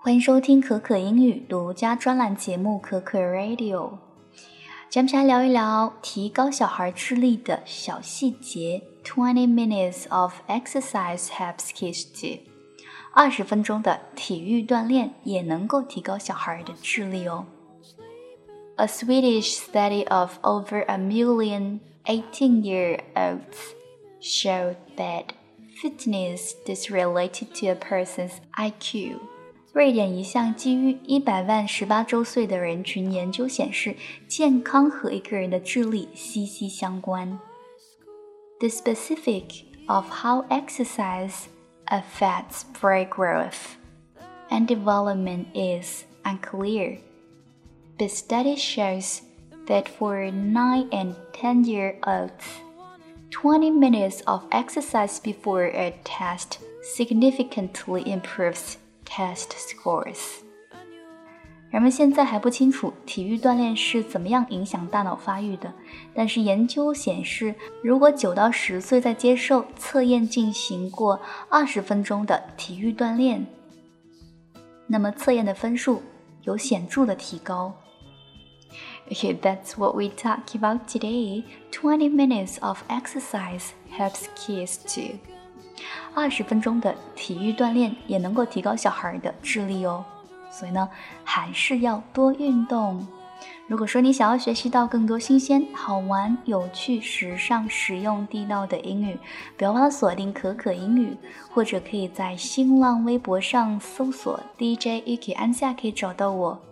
欢迎收听可可英语独家专栏节目可可 Radio。咱们来聊一聊提高小孩智力的小细节。20 minutes of exercise helps kids too。20分钟的体育锻炼也能够提高小孩的智力哦。A Swedish study of over 1 million 18-year-olds showed that fitness is related to a person's IQ。瑞典一项基于100万18周岁的人群研究显示，健康和一个人的智力息息相关。The specifics of how exercise affects brain growth and development is unclear, but study shows that for 9 and 10-year-olds, 20 minutes of exercise before a test significantly improves test scores。 人们现在还不清楚体育锻炼是怎么样影响大脑发育的，但是研究显示，如果9到10岁在接受测验进行过20分钟的体育锻炼，那么测验的分数有显著的提高。Okay, that's what we talk about today. 20 minutes of exercise helps kids too. 20分钟的体育锻炼也能够提高小孩的智力哦，所以呢，还是要多运动。如果说你想要学习到更多新鲜、好玩、有趣、时尚、实用、地道的英语，不要忘了锁定可可英语，或者可以在新浪微博上搜索 DJ Yuki 安夏可以找到我。